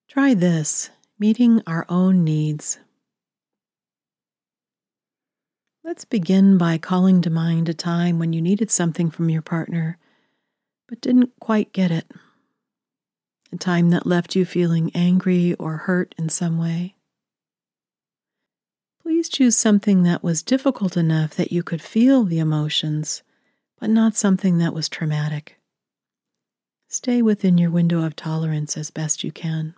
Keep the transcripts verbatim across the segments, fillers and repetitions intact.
Try this, meeting our own needs. Let's begin by calling to mind a time when you needed something from your partner, but didn't quite get it. A time that left you feeling angry or hurt in some way. Please choose something that was difficult enough that you could feel the emotions, but not something that was traumatic. Stay within your window of tolerance as best you can.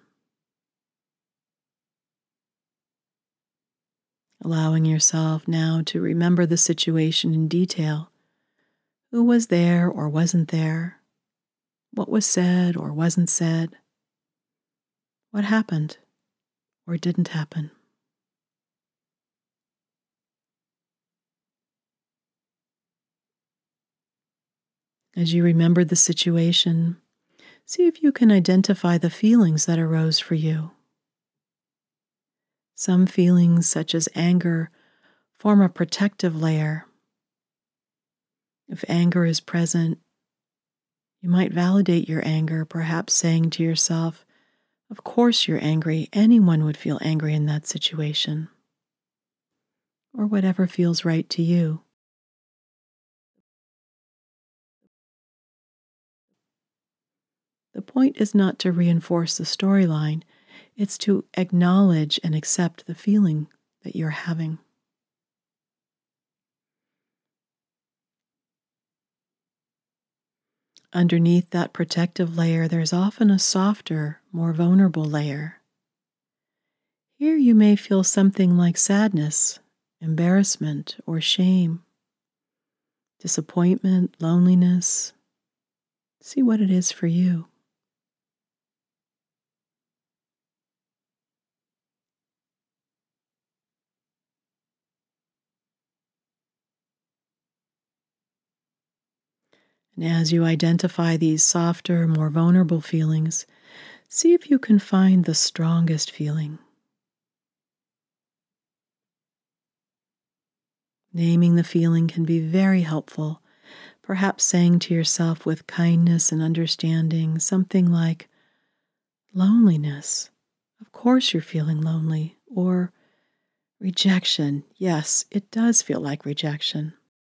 Allowing yourself now to remember the situation in detail. Who was there or wasn't there? What was said or wasn't said? What happened or didn't happen? As you remember the situation, see if you can identify the feelings that arose for you. Some feelings, such as anger, form a protective layer. If anger is present, you might validate your anger, perhaps saying to yourself, "Of course you're angry. Anyone would feel angry in that situation." Or whatever feels right to you. The point is not to reinforce the storyline, it's to acknowledge and accept the feeling that you're having. Underneath that protective layer, there's often a softer, more vulnerable layer. Here you may feel something like sadness, embarrassment, or shame, disappointment, loneliness. See what it is for you. And as you identify these softer, more vulnerable feelings, see if you can find the strongest feeling. Naming the feeling can be very helpful, perhaps saying to yourself with kindness and understanding something like, "Loneliness. Of course you're feeling lonely." Or, "Rejection. Yes, it does feel like rejection."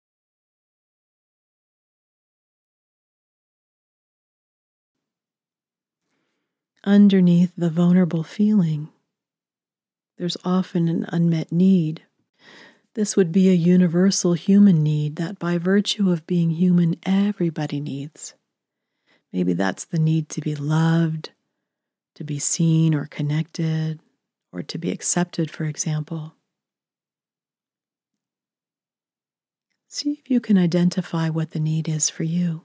Underneath the vulnerable feeling, there's often an unmet need. This would be a universal human need that by virtue of being human, everybody needs. Maybe that's the need to be loved, to be seen or connected, or to be accepted, for example. See if you can identify what the need is for you.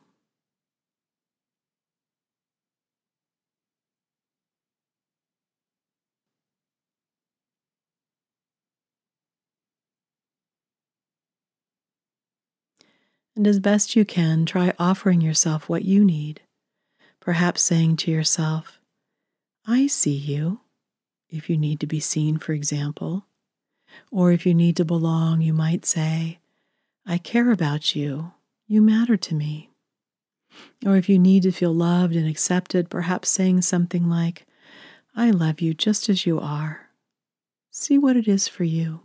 And as best you can, try offering yourself what you need. Perhaps saying to yourself, "I see you," if you need to be seen, for example. Or if you need to belong, you might say, "I care about you. You matter to me." Or if you need to feel loved and accepted, perhaps saying something like, "I love you just as you are." See what it is for you.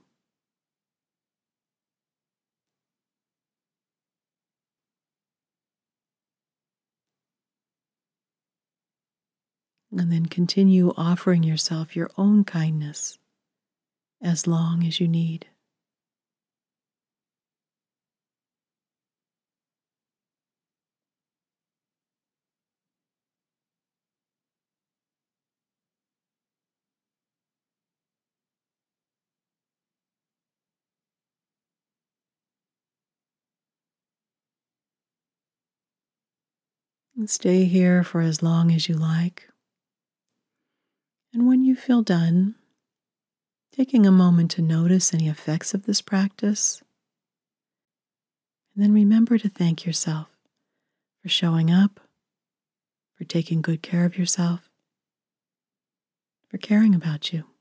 And then continue offering yourself your own kindness as long as you need. And stay here for as long as you like. And when you feel done, taking a moment to notice any effects of this practice, and then remember to thank yourself for showing up, for taking good care of yourself, for caring about you.